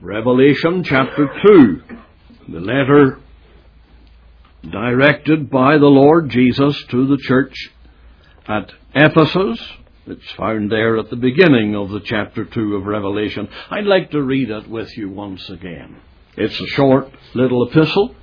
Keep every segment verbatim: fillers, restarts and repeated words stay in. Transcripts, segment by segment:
Revelation chapter two, the letter directed by the Lord Jesus to the church at Ephesus. It's found there at the beginning of the chapter two of Revelation. I'd like to read it with you once again. It's a short little epistle,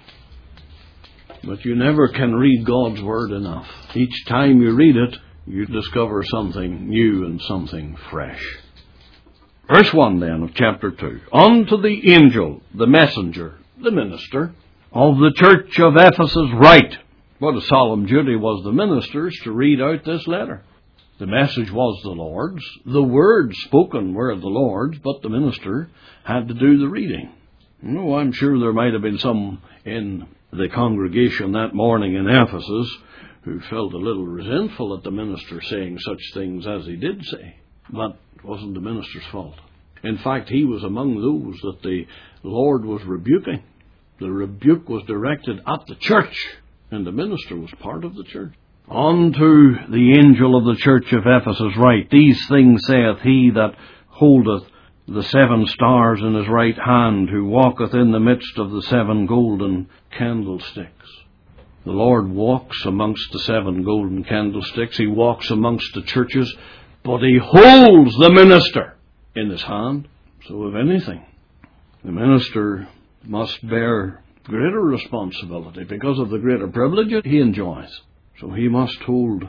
but you never can read God's Word enough. Each time you read it, you discover something new and something fresh. Verse one then of chapter two. Unto the angel, the messenger, the minister, of the church of Ephesus write. What a solemn duty was the minister's to read out this letter. The message was the Lord's. The words spoken were the Lord's, but the minister had to do the reading. Oh, I'm sure there might have been some in the congregation that morning in Ephesus who felt a little resentful at the minister saying such things as he did say. But it wasn't the minister's fault. In fact, he was among those that the Lord was rebuking. The rebuke was directed at the church, and the minister was part of the church. Unto the angel of the church of Ephesus write, These things saith he that holdeth the seven stars in his right hand, who walketh in the midst of the seven golden candlesticks. The Lord walks amongst the seven golden candlesticks. He walks amongst the churches, but he holds the minister in his hand. So if anything, the minister must bear greater responsibility because of the greater privilege he enjoys. So he must hold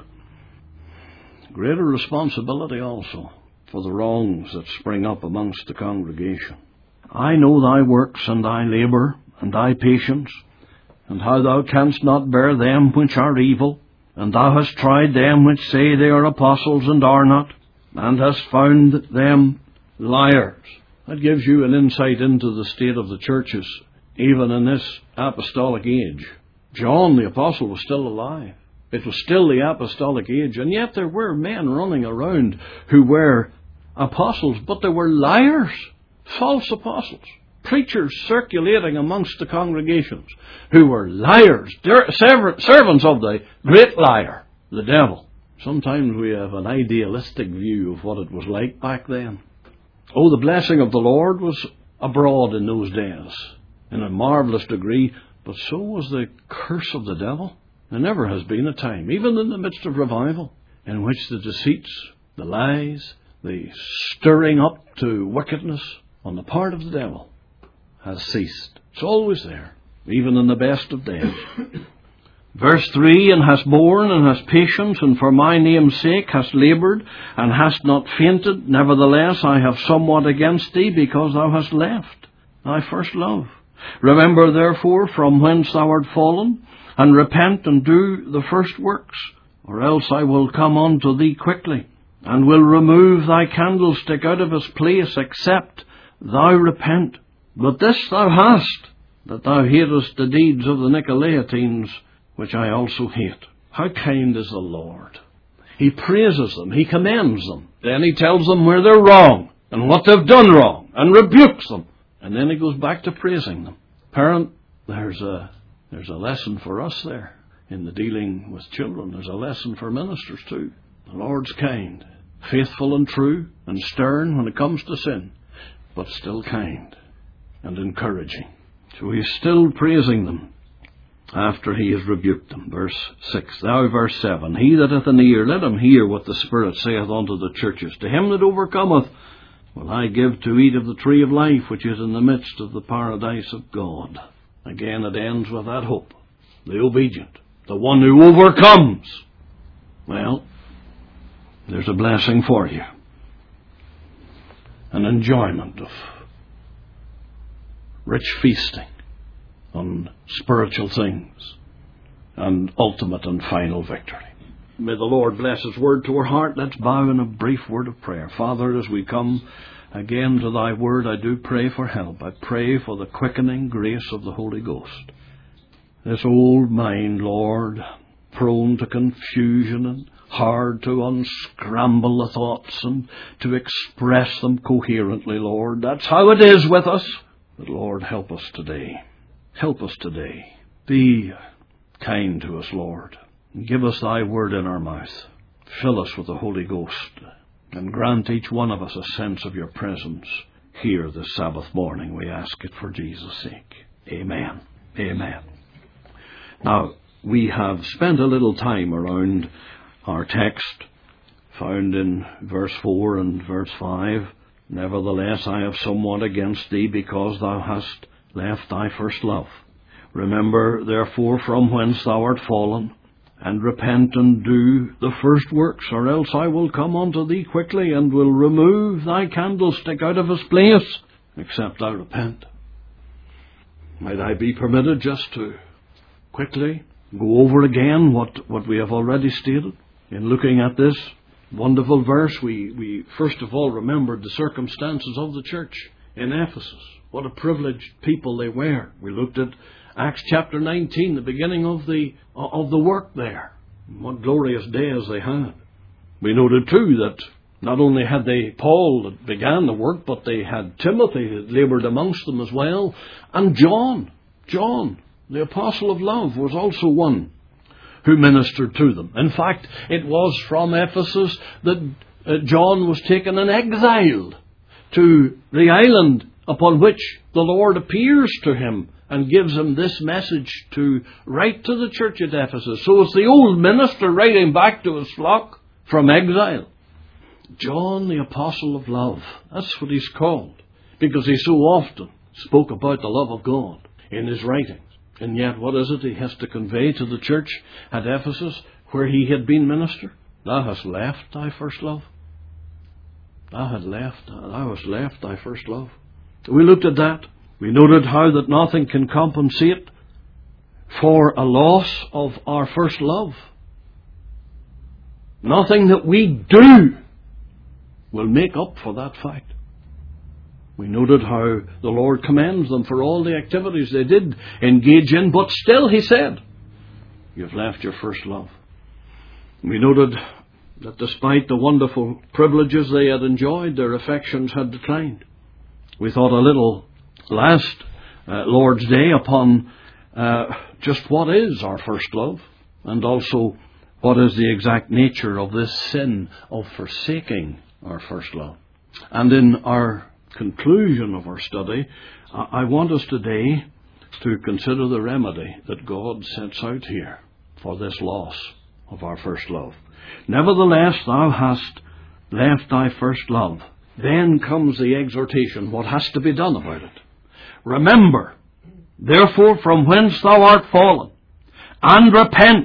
greater responsibility also for the wrongs that spring up amongst the congregation. I know thy works and thy labour and thy patience, and how thou canst not bear them which are evil, and thou hast tried them which say they are apostles and are not, and hast found them liars. That gives you an insight into the state of the churches, even in this apostolic age. John the apostle was still alive. It was still the apostolic age, and yet there were men running around who were apostles, but they were liars, false apostles, preachers circulating amongst the congregations who were liars, servants of the great liar, the devil. Sometimes we have an idealistic view of what it was like back then. Oh, the blessing of the Lord was abroad in those days in a marvelous degree, but so was the curse of the devil. There never has been a time, even in the midst of revival, in which the deceits, the lies, the stirring up to wickedness on the part of the devil has ceased. It's always there, even in the best of days. Verse three, And hast borne, and hast patience, and for my name's sake hast laboured, and hast not fainted. Nevertheless, I have somewhat against thee, because thou hast left thy first love. Remember therefore from whence thou art fallen, and repent and do the first works, or else I will come unto thee quickly, and will remove thy candlestick out of his place, except thou repent. But this thou hast, that thou hatest the deeds of the Nicolaitans, which I also hate. How kind is the Lord! He praises them, he commends them, then he tells them where they're wrong, and what they've done wrong, and rebukes them, and then he goes back to praising them. Parent, there's a There's a lesson for us there in the dealing with children. There's a lesson for ministers too. The Lord's kind, faithful and true, and stern when it comes to sin, but still kind and encouraging. So he's still praising them after he has rebuked them. Verse six. Thou, verse seven. He that hath an ear, let him hear what the Spirit saith unto the churches. To him that overcometh will I give to eat of the tree of life, which is in the midst of the paradise of God. Again, it ends with that hope. The obedient, the one who overcomes. Well, there's a blessing for you. An enjoyment of rich feasting on spiritual things and ultimate and final victory. May the Lord bless His word to our heart. Let's bow in a brief word of prayer. Father, as we come again to thy word, I do pray for help. I pray for the quickening grace of the Holy Ghost. This old mind, Lord, prone to confusion and hard to unscramble the thoughts and to express them coherently, Lord. That's how it is with us. But Lord, help us today. Help us today. Be kind to us, Lord. Give us thy word in our mouth. Fill us with the Holy Ghost, and grant each one of us a sense of your presence here this Sabbath morning. We ask it for Jesus' sake. Amen. Amen. Now, we have spent a little time around our text found in verse four and verse five. Nevertheless, I have somewhat against thee, because thou hast left thy first love. Remember, therefore, from whence thou art fallen, and repent and do the first works, or else I will come unto thee quickly, and will remove thy candlestick out of his place, except thou repent. Might I be permitted just to quickly go over again what, what we have already stated? In looking at this wonderful verse, we, we first of all remembered the circumstances of the church in Ephesus. What a privileged people they were. We looked at Acts chapter nineteen, the beginning of the of the work there. What glorious days they had. We noted too that not only had they Paul that began the work, but they had Timothy that laboured amongst them as well, and John, John, the apostle of love, was also one who ministered to them. In fact, it was from Ephesus that uh, John was taken and exiled to the island upon which the Lord appears to him and gives him this message to write to the church at Ephesus. So it's the old minister writing back to his flock from exile. John, the apostle of love. That's what he's called, because he so often spoke about the love of God in his writings. And yet, what is it he has to convey to the church at Ephesus, where he had been minister? Thou hast left thy first love. Thou hast left, thou hast left thy first love. We looked at that. We noted how that nothing can compensate for a loss of our first love. Nothing that we do will make up for that fact. We noted how the Lord commends them for all the activities they did engage in, but still, he said, you've left your first love. We noted that despite the wonderful privileges they had enjoyed, their affections had declined. We thought a little last uh, Lord's Day upon uh, just what is our first love, and also what is the exact nature of this sin of forsaking our first love. And in our conclusion of our study, I want us today to consider the remedy that God sets out here for this loss of our first love. Nevertheless, thou hast left thy first love. Then comes the exhortation, what has to be done about it. Remember, therefore, from whence thou art fallen, and repent,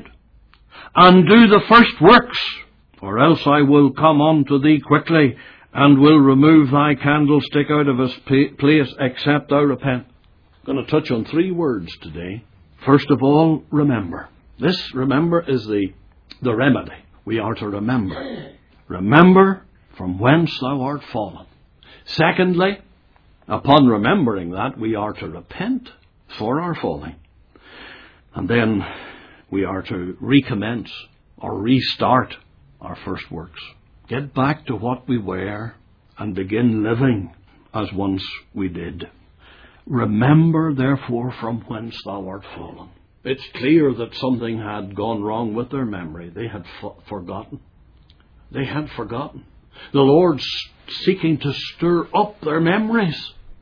and do the first works, or else I will come unto thee quickly, and will remove thy candlestick out of his place, except thou repent. I'm going to touch on three words today. First of all, remember. This, remember, is the, the remedy. We are to remember. Remember from whence thou art fallen. Secondly, upon remembering that, we are to repent for our falling. And then we are to recommence or restart our first works. Get back to what we were and begin living as once we did. Remember, therefore, from whence thou art fallen. It's clear that something had gone wrong with their memory. They had f- forgotten. They had forgotten. The Lord's seeking to stir up their memories,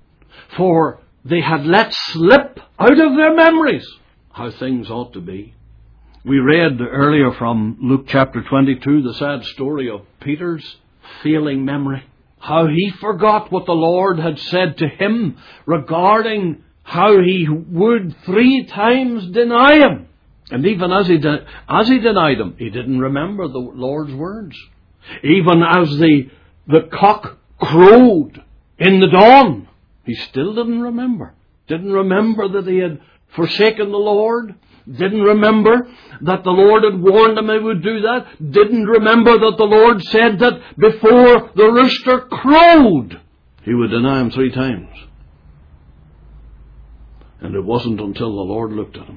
for they had let slip out of their memories how things ought to be. We read earlier from Luke chapter twenty-two, the sad story of Peter's failing memory. How he forgot what the Lord had said to him regarding how he would three times deny him. And even as he, de- as he denied him, he didn't remember the Lord's words. Even as the, the cock crowed in the dawn, he still didn't remember. Didn't remember that he had forsaken the Lord. Didn't remember that the Lord had warned him he would do that. Didn't remember that the Lord said that before the rooster crowed, he would deny him three times. And it wasn't until the Lord looked at him.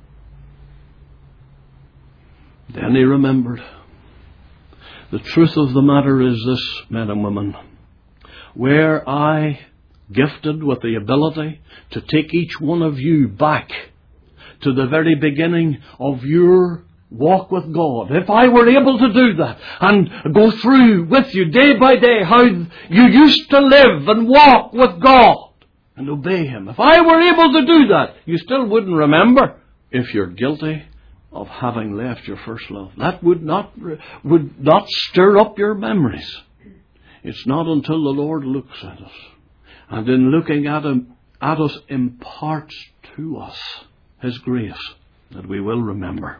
Then he remembered. The truth of the matter is this, men and women. Were I gifted with the ability to take each one of you back to the very beginning of your walk with God, if I were able to do that and go through with you day by day how you used to live and walk with God and obey Him, if I were able to do that, you still wouldn't remember if you're guilty of having left your first love. That would not, would not stir up your memories. It's not until the Lord looks at us, and in looking at Him, at us imparts to us His grace, that we will remember.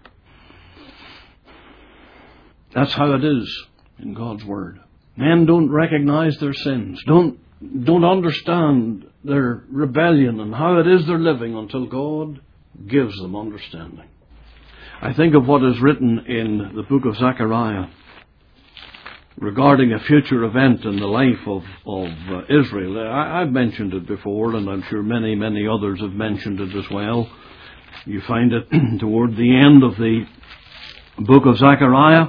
That's how it is in God's Word. Men don't recognize their sins, don't, don't understand their rebellion and how it is they're living until God gives them understanding. I think of what is written in the book of Zechariah regarding a future event in the life of, of uh, Israel. I, I've mentioned it before, and I'm sure many, many others have mentioned it as well. You find it toward the end of the book of Zechariah.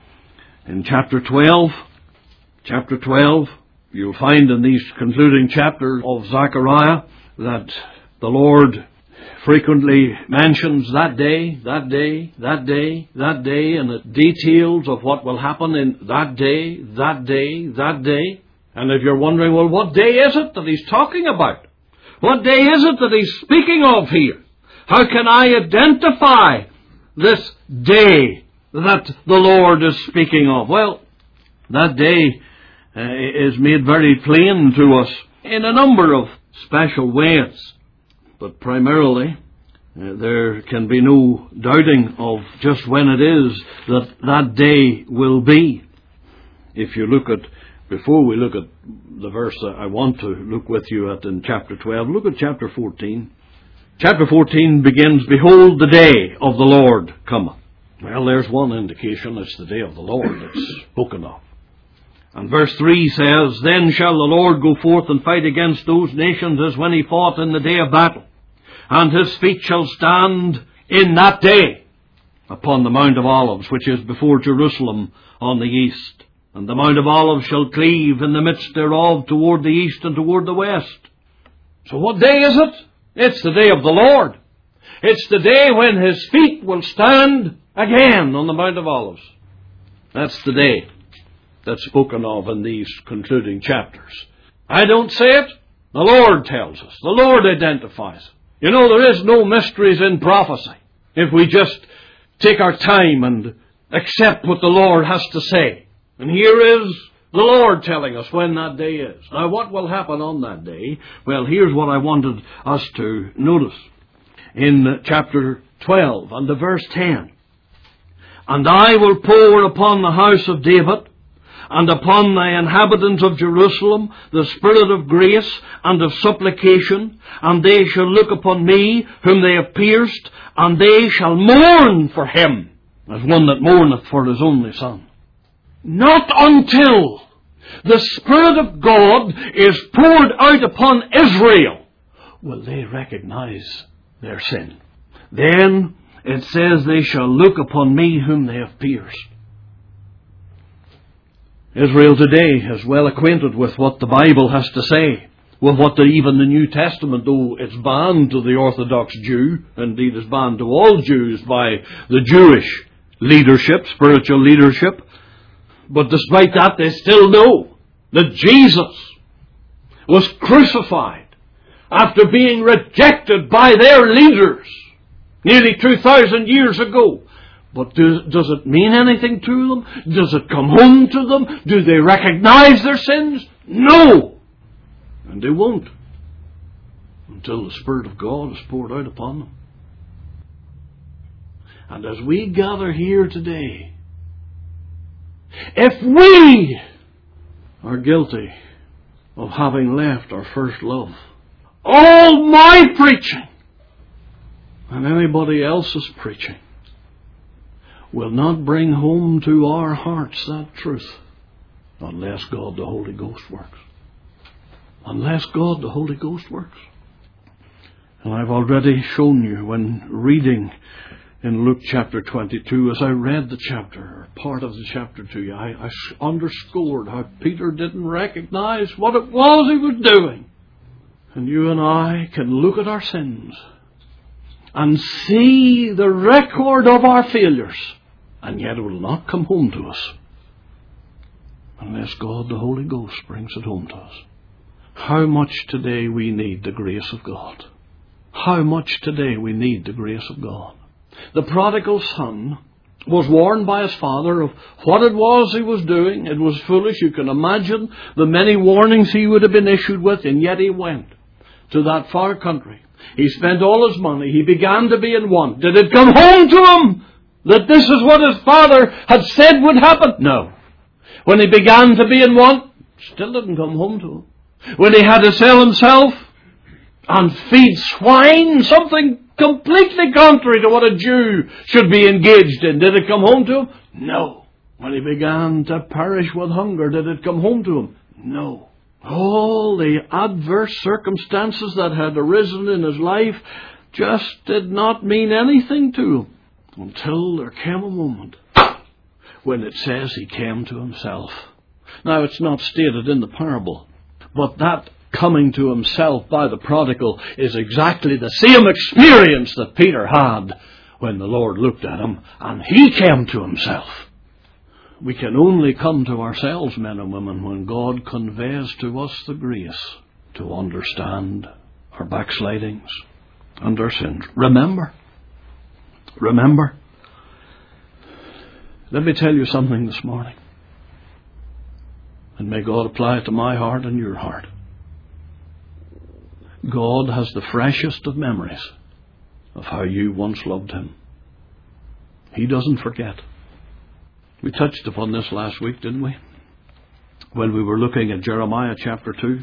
In chapter twelve, chapter twelve, you'll find in these concluding chapters of Zechariah that the Lord frequently mentions that day, that day, that day, that day, and the details of what will happen in that day, that day, that day. And if you're wondering, well, what day is it that He's talking about? What day is it that He's speaking of here? How can I identify this day that the Lord is speaking of? Well, that day uh, is made very plain to us in a number of special ways. But primarily, uh, there can be no doubting of just when it is that that day will be. If you look at, before we look at the verse I want to look with you at in chapter twelve, look at chapter fourteen. Chapter fourteen begins, "Behold, the day of the Lord cometh." Well, there's one indication. It's the day of the Lord that's spoken of. And verse three says, "Then shall the Lord go forth and fight against those nations as when He fought in the day of battle. And His feet shall stand in that day upon the Mount of Olives, which is before Jerusalem on the east. And the Mount of Olives shall cleave in the midst thereof toward the east and toward the west." So what day is it? It's the day of the Lord. It's the day when His feet will stand again on the Mount of Olives. That's the day that's spoken of in these concluding chapters. I don't say it. The Lord tells us. The Lord identifies it. You know, there is no mysteries in prophecy if we just take our time and accept what the Lord has to say. And here is the Lord telling us when that day is. Now, what will happen on that day? Well, here's what I wanted us to notice. In chapter twelve and the verse ten. "And I will pour upon the house of David and upon the inhabitants of Jerusalem the spirit of grace and of supplication, and they shall look upon me whom they have pierced, and they shall mourn for him as one that mourneth for his only son." Not until the Spirit of God is poured out upon Israel will they recognize their sin. Then it says, "They shall look upon me whom they have pierced." Israel today is well acquainted with what the Bible has to say, with what the, even the New Testament, though it's banned to the Orthodox Jew, indeed is banned to all Jews by the Jewish leadership, spiritual leadership. But despite that, they still know that Jesus was crucified after being rejected by their leaders nearly two thousand years ago. But do, does it mean anything to them? Does it come home to them? Do they recognize their sins? No! And they won't until the Spirit of God is poured out upon them. And as we gather here today, if we are guilty of having left our first love, all my preaching and anybody else's preaching will not bring home to our hearts that truth unless God the Holy Ghost works. Unless God the Holy Ghost works. And I've already shown you when reading in Luke chapter twenty-two, as I read the chapter, or part of the chapter to you, I, I underscored how Peter didn't recognize what it was he was doing. And you and I can look at our sins and see the record of our failures, and yet it will not come home to us unless God the Holy Ghost brings it home to us. How much today we need the grace of God. How much today we need the grace of God. The prodigal son was warned by his father of what it was he was doing. It was foolish. You can imagine the many warnings he would have been issued with, and yet he went to that far country. He spent all his money. He began to be in want. Did it come home to him that this is what his father had said would happen? No. When he began to be in want, still didn't come home to him. When he had to sell himself and feed swine, something completely contrary to what a Jew should be engaged in, did it come home to him? No. When he began to perish with hunger, did it come home to him? No. All the adverse circumstances that had arisen in his life just did not mean anything to him until there came a moment when it says he came to himself. Now, it's not stated in the parable, but that coming to himself by the prodigal is exactly the same experience that Peter had when the Lord looked at him and he came to himself. We can only come to ourselves, men and women, when God conveys to us the grace to understand our backslidings and our sins. Remember, remember, let me tell you something this morning, and may God apply it to my heart and your heart. God has the freshest of memories of how you once loved Him. He doesn't forget. We touched upon this last week, didn't we? When we were looking at Jeremiah chapter two.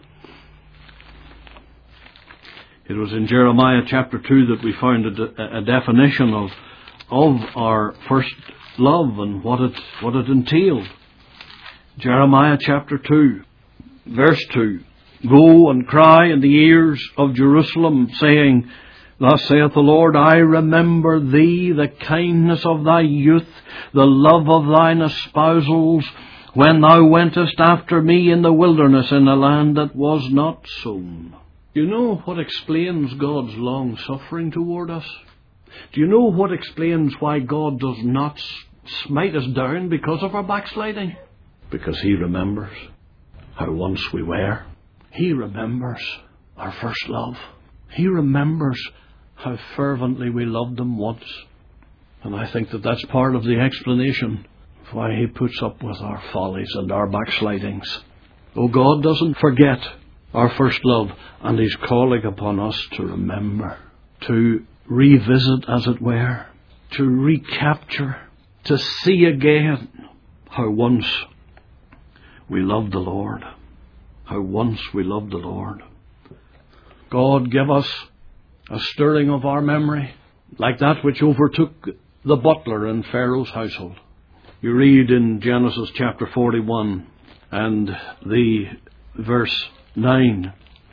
It was in Jeremiah chapter two that we found a, de- a definition of, of our first love and what it, what it entailed. Jeremiah chapter two, verse two. Go and cry in the ears of Jerusalem, saying, Thus saith the Lord, I remember thee, the kindness of thy youth, the love of thine espousals, when thou wentest after me in the wilderness, in a land that was not sown. Do you know what explains God's long suffering toward us? Do you know what explains why God does not smite us down because of our backsliding? Because He remembers how once we were. He remembers our first love. He remembers how fervently we loved Him once. And I think that that's part of the explanation of why He puts up with our follies and our backslidings. Oh, God doesn't forget our first love, and He's calling upon us to remember, to revisit, as it were, to recapture, to see again how once we loved the Lord. How once we loved the Lord. God, give us a stirring of our memory, like that which overtook the butler in Pharaoh's household. You read in Genesis chapter forty-one and the verse nine,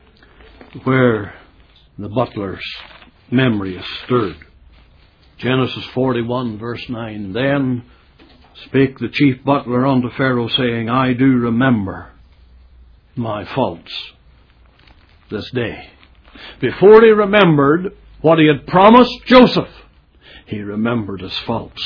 where the butler's memory is stirred. Genesis forty-one verse nine. Then spake the chief butler unto Pharaoh, saying, I do remember my faults this day. Before he remembered what he had promised Joseph, he remembered his faults.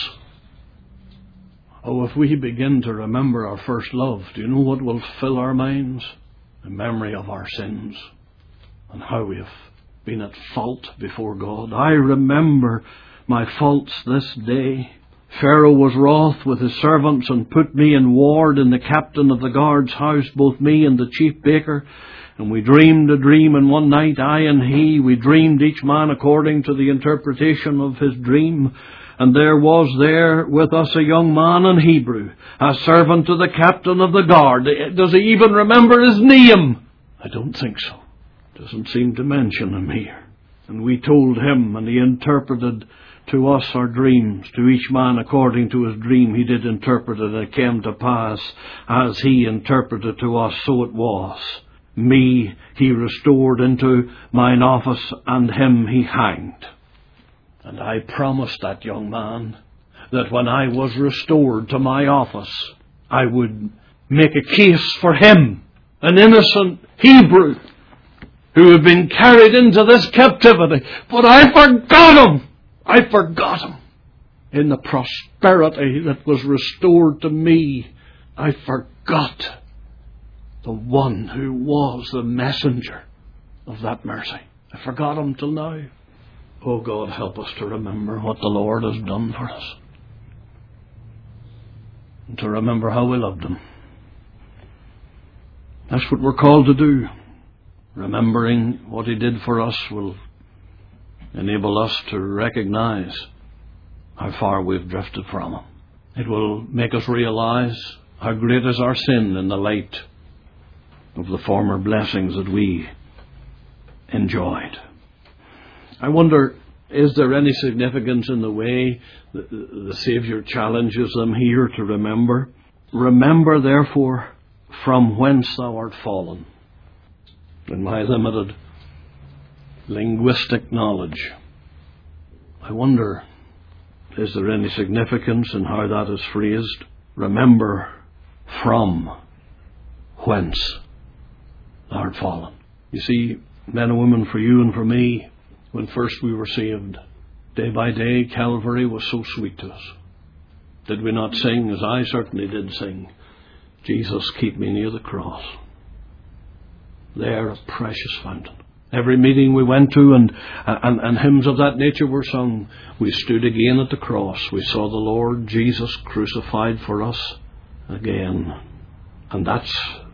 Oh, if we begin to remember our first love, do you know what will fill our minds? The memory of our sins and how we have been at fault before God. I remember my faults this day. Pharaoh was wroth with his servants and put me in ward in the captain of the guard's house, both me and the chief baker. And we dreamed a dream in one night, I and he. We dreamed each man according to the interpretation of his dream. And there was there with us a young man in Hebrew, a servant to the captain of the guard. Does he even remember his name? I don't think so. Doesn't seem to mention him here. And we told him, and he interpreted to us our dreams, to each man according to his dream. He did interpret it, and it came to pass as he interpreted to us, so it was. Me he restored into mine office, and him he hanged. And I promised that young man that when I was restored to my office, I would make a case for him, an innocent Hebrew, who have been carried into this captivity. But I forgot him. I forgot him. In the prosperity that was restored to me, I forgot the one who was the messenger of that mercy. I forgot him till now. Oh God, help us to remember what the Lord has done for us. And to remember how we loved him. That's what we're called to do. Remembering what he did for us will enable us to recognize how far we've drifted from him. It will make us realize how great is our sin in the light of the former blessings that we enjoyed. I wonder, is there any significance in the way the, the Saviour challenges them here to remember? Remember, therefore, from whence thou art fallen. In my limited linguistic knowledge, I wonder, is there any significance in how that is phrased? Remember from whence thou art fallen. You see, men and women, for you and for me, when first we were saved, day by day, Calvary was so sweet to us. Did we not sing, as I certainly did sing, Jesus, keep me near the cross. There, a precious fountain. Every meeting we went to and, and, and hymns of that nature were sung. We stood again at the cross. We saw the Lord Jesus crucified for us again. And that's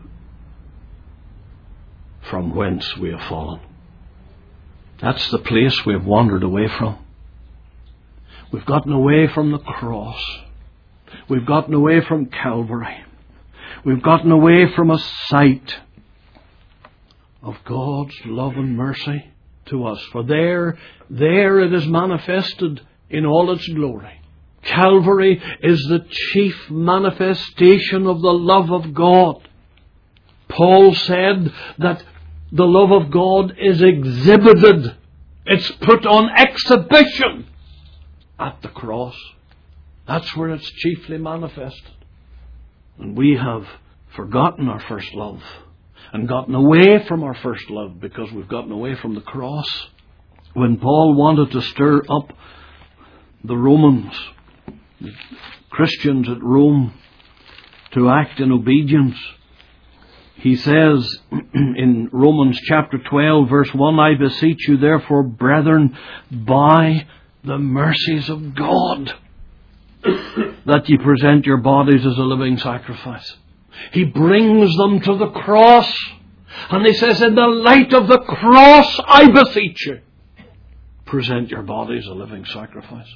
from whence we have fallen. That's the place we have wandered away from. We've gotten away from the cross. We've gotten away from Calvary. We've gotten away from a sight of God's love and mercy to us. For there, there it is manifested in all its glory. Calvary is the chief manifestation of the love of God. Paul said that the love of God is exhibited. It's put on exhibition at the cross. That's where it's chiefly manifested. And we have forgotten our first love and gotten away from our first love because we've gotten away from the cross. When Paul wanted to stir up the Romans, the Christians at Rome, to act in obedience, he says in Romans chapter twelve, verse one, I beseech you therefore, brethren, by the mercies of God, that ye present your bodies as a living sacrifice. He brings them to the cross. And he says, in the light of the cross, I beseech you, present your bodies a living sacrifice.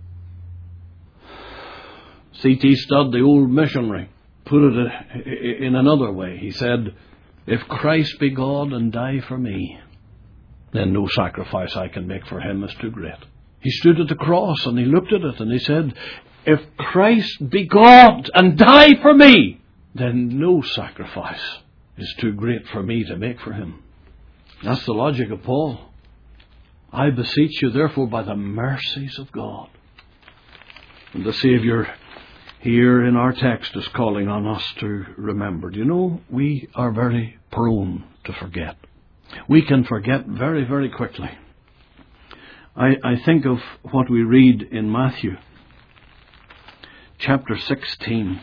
C T Studd, the old missionary, put it in another way. He said, if Christ be God and die for me, then no sacrifice I can make for him is too great. He stood at the cross and he looked at it and he said, if Christ be God and die for me, then no sacrifice is too great for me to make for him. That's the logic of Paul. I beseech you therefore by the mercies of God. And the Saviour here in our text is calling on us to remember. Do you know, we are very prone to forget. We can forget very, very quickly. I, I think of what we read in Matthew chapter sixteen.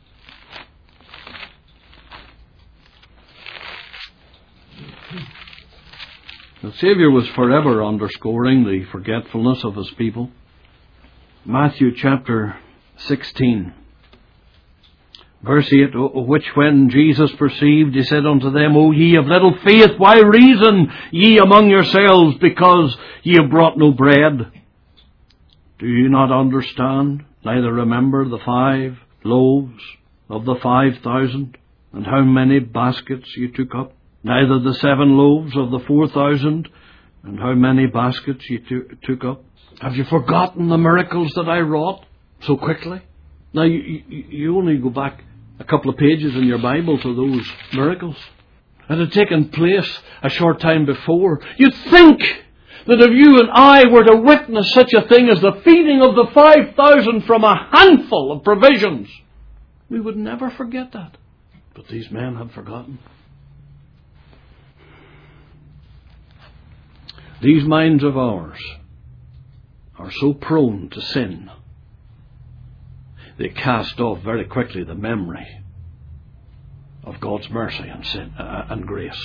The Saviour was forever underscoring the forgetfulness of his people. Matthew chapter sixteen, verse eight, which when Jesus perceived, he said unto them, O ye of little faith, why reason ye among yourselves, because ye have brought no bread? Do you not understand, neither remember the five loaves of the five thousand, and how many baskets ye took up? Neither the seven loaves of the four thousand, and how many baskets ye to- took up? Have you forgotten the miracles that I wrought so quickly? Now, you, you, you only go back a couple of pages in your Bible to those miracles. It had taken place a short time before. You'd think that if you and I were to witness such a thing as the feeding of the five thousand from a handful of provisions, we would never forget that. But these men had forgotten. These minds of ours are so prone to sin, they cast off very quickly the memory of God's mercy and sin uh, and grace.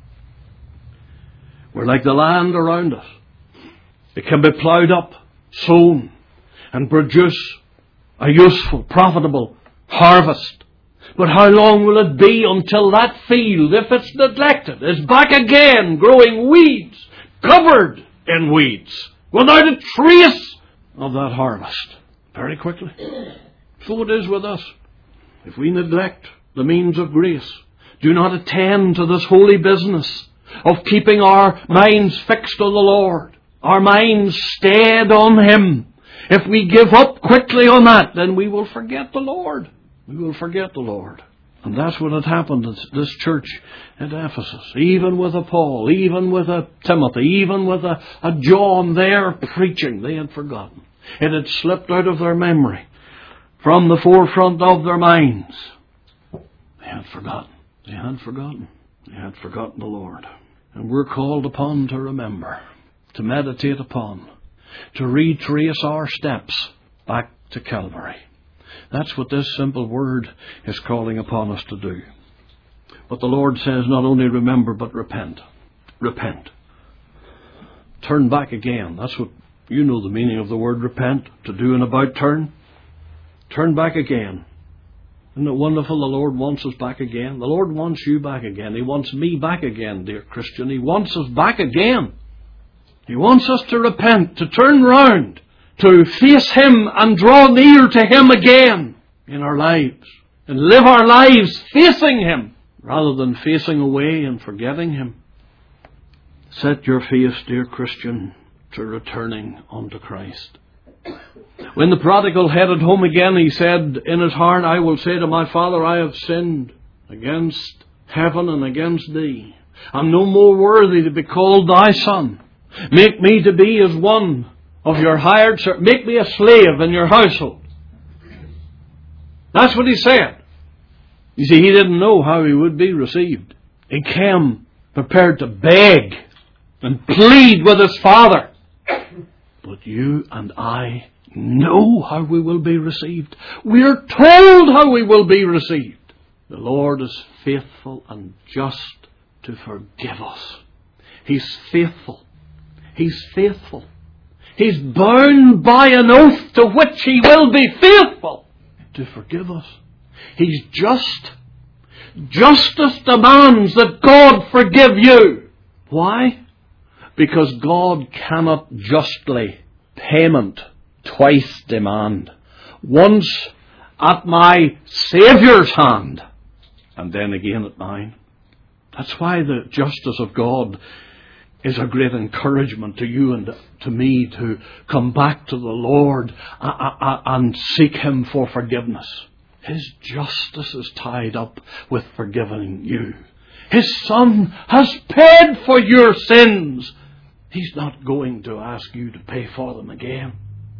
We're like the land around us. It can be ploughed up, sown, and produce a useful, profitable harvest. But how long will it be until that field, if it's neglected, is back again, growing weeds, covered in weeds, without a trace of that harvest? Very quickly. So it is with us. If we neglect the means of grace, do not attend to this holy business of keeping our minds fixed on the Lord, our minds stayed on Him, if we give up quickly on that, then we will forget the Lord. We will forget the Lord. And that's what had happened to this church at Ephesus. Even with a Paul, even with a Timothy, even with a, a John there preaching, they had forgotten. It had slipped out of their memory, from the forefront of their minds. They had forgotten. They had forgotten. They had forgotten the Lord. And we're called upon to remember, to meditate upon, to retrace our steps back to Calvary. That's what this simple word is calling upon us to do. But the Lord says not only remember, but repent. Repent. Turn back again. That's what, you know the meaning of the word repent. To do an about turn. Turn back again. Isn't it wonderful the Lord wants us back again? The Lord wants you back again. He wants me back again, dear Christian. He wants us back again. He wants us to repent, to turn round, to face Him and draw near to Him again in our lives. And live our lives facing Him rather than facing away and forgetting Him. Set your face, dear Christian, to returning unto Christ. When the prodigal headed home again, he said in his heart, I will say to my Father, I have sinned against heaven and against Thee. I'm no more worthy to be called Thy son. Make me to be as one of your hired servants. Make me a slave in your household. That's what he said. You see, he didn't know how he would be received. He came prepared to beg and plead with his Father. But you and I know how we will be received. We are told how we will be received. The Lord is faithful and just to forgive us. He's faithful. He's faithful. He's bound by an oath to which He will be faithful to forgive us. He's just. Justice demands that God forgive you. Why? Because God cannot justly payment twice demand. Once at my Saviour's hand, and then again at mine. That's why the justice of God is a great encouragement to you and to me to come back to the Lord and seek Him for forgiveness. His justice is tied up with forgiving you. His Son has paid for your sins. He's not going to ask you to pay for them again.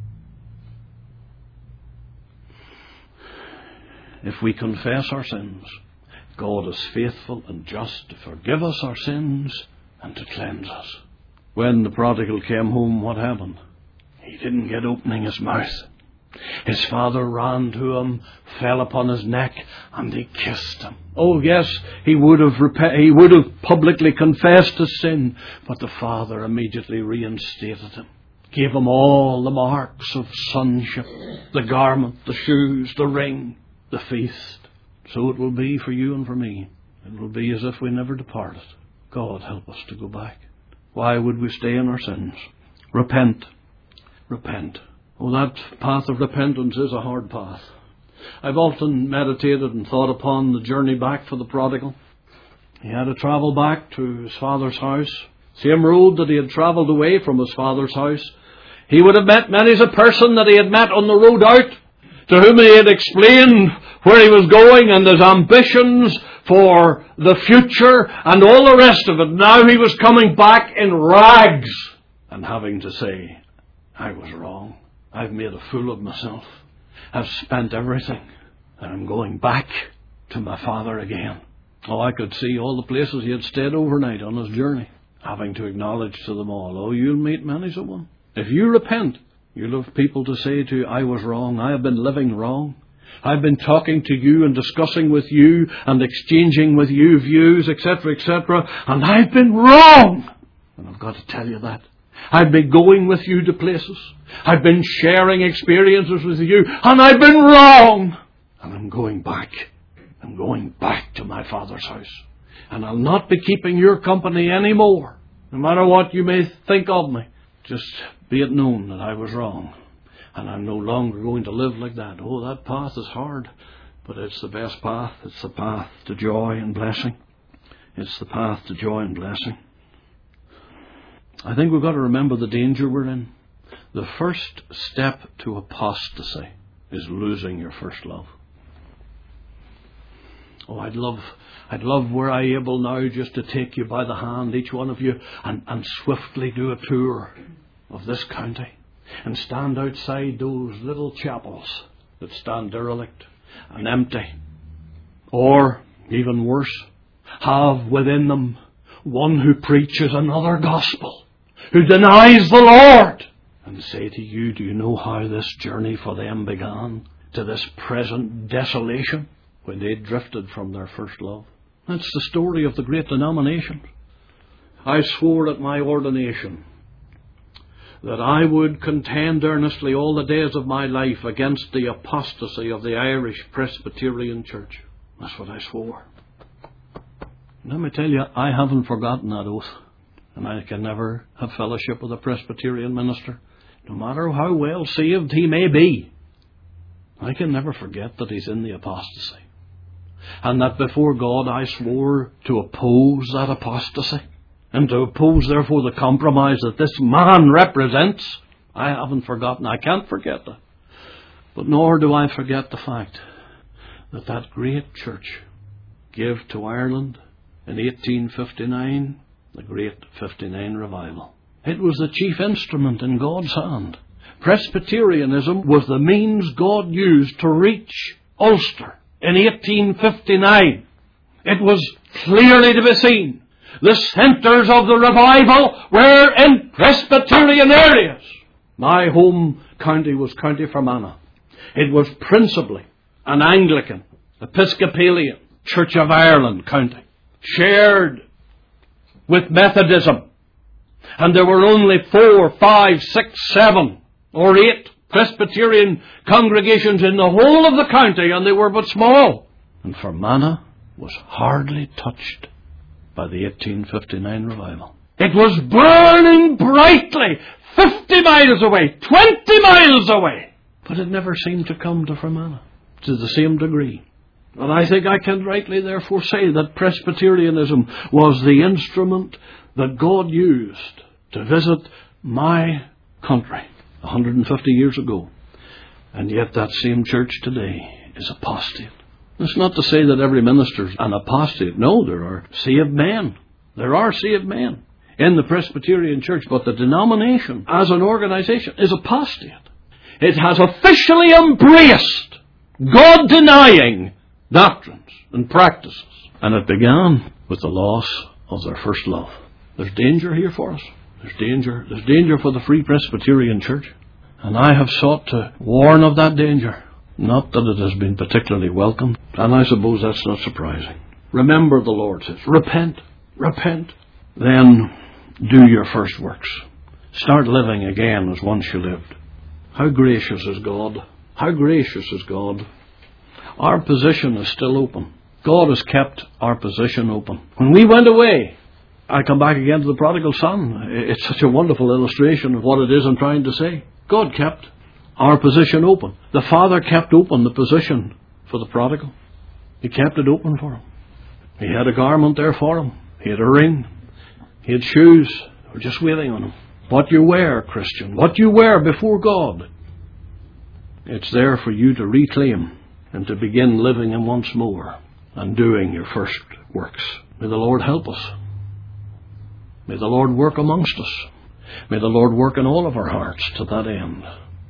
If we confess our sins, God is faithful and just to forgive us our sins and to cleanse us. When the prodigal came home, what happened? He didn't get opening his mouth. His father ran to him, fell upon his neck, and he kissed him. Oh yes, he would have rep- he would have publicly confessed his sin, but the father immediately reinstated him. Gave him all the marks of sonship, the garment, the shoes, the ring, the feast. So it will be for you and for me. It will be as if we never departed. God help us to go back. Why would we stay in our sins? Repent. Repent. Oh, that path of repentance is a hard path. I've often meditated and thought upon the journey back for the prodigal. He had to travel back to his father's house. Same road that he had travelled away from his father's house. He would have met many a person that he had met on the road out, to whom he had explained where he was going and his ambitions for the future and all the rest of it. Now he was coming back in rags and having to say, I was wrong. I've made a fool of myself. I've spent everything. And I'm going back to my father again. Oh, I could see all the places he had stayed overnight on his journey. having to acknowledge to them all, oh, you'll meet many a one. If you repent, you'll have people to say to you, I was wrong, I have been living wrong. I've been talking to you and discussing with you and exchanging with you views, et cetera, et cetera, and I've been wrong. And I've got to tell you that. I've been going with you to places. I've been sharing experiences with you, and I've been wrong. And I'm going back. I'm going back to my Father's house. And I'll not be keeping your company anymore. No matter what you may think of me, just be it known that I was wrong. And I'm no longer going to live like that. Oh, that path is hard, but it's the best path. It's the path to joy and blessing. It's the path to joy and blessing. I think we've got to remember the danger we're in. The first step to apostasy is losing your first love. Oh, I'd love, I'd love were I able now just to take you by the hand, each one of you, and, and swiftly do a tour of this county and stand outside those little chapels that stand derelict and empty. Or, even worse, have within them one who preaches another gospel, who denies the Lord, and say to you, do you know how this journey for them began to this present desolation when they drifted from their first love? That's the story of the great denominations. I swore at my ordination that I would contend earnestly all the days of my life against the apostasy of the Irish Presbyterian Church. That's what I swore. Let me tell you, I haven't forgotten that oath. And I can never have fellowship with a Presbyterian minister, no matter how well saved he may be. I can never forget that he's in the apostasy. And that before God I swore to oppose that apostasy. And to oppose, therefore, the compromise that this man represents. I haven't forgotten. I can't forget that. But nor do I forget the fact that that great church gave to Ireland in eighteen fifty-nine the great fifty-nine revival. It was the chief instrument in God's hand. Presbyterianism was the means God used to reach Ulster in eighteen fifty-nine. It was clearly to be seen. The centres of the revival were in Presbyterian areas. My home county was County Fermanagh. It was principally an Anglican, Episcopalian, Church of Ireland county, shared with Methodism. And there were only four, five, six, seven, or eight Presbyterian congregations in the whole of the county, and they were but small. And Fermanagh was hardly touched by the eighteen fifty-nine revival. It was burning brightly, fifty miles away, twenty miles away. But it never seemed to come to Fermanagh to the same degree. And I think I can rightly therefore say that Presbyterianism was the instrument that God used to visit my country one hundred fifty years ago. And yet that same church today is apostate. It's not to say that every minister's an apostate. No, there are saved men. There are saved men in the Presbyterian Church, but the denomination as an organization is apostate. It has officially embraced God-denying doctrines and practices. And it began with the loss of their first love. There's danger here for us. There's danger. There's danger for the Free Presbyterian Church. And I have sought to warn of that danger. Not that it has been particularly welcomed. And I suppose that's not surprising. Remember, the Lord says, repent, repent. Then do your first works. Start living again as once you lived. How gracious is God. How gracious is God. Our position is still open. God has kept our position open. When we went away, I come back again to the prodigal son. It's such a wonderful illustration of what it is I'm trying to say. God kept our position open. The Father kept open the position for the prodigal. He kept it open for him. He had a garment there for him. He had a ring. He had shoes. They were just waiting on him. What you wear, Christian, what you wear before God, it's there for you to reclaim and to begin living in once more and doing your first works. May the Lord help us. May the Lord work amongst us. May the Lord work in all of our hearts to that end.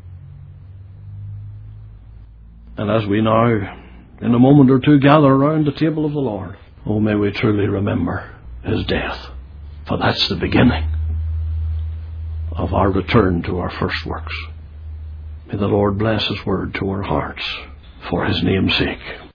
And as we now, in a moment or two, gather around the table of the Lord, oh, may we truly remember His death For that's the beginning of our return to our first works. May the Lord bless His word to our hearts for His name's sake.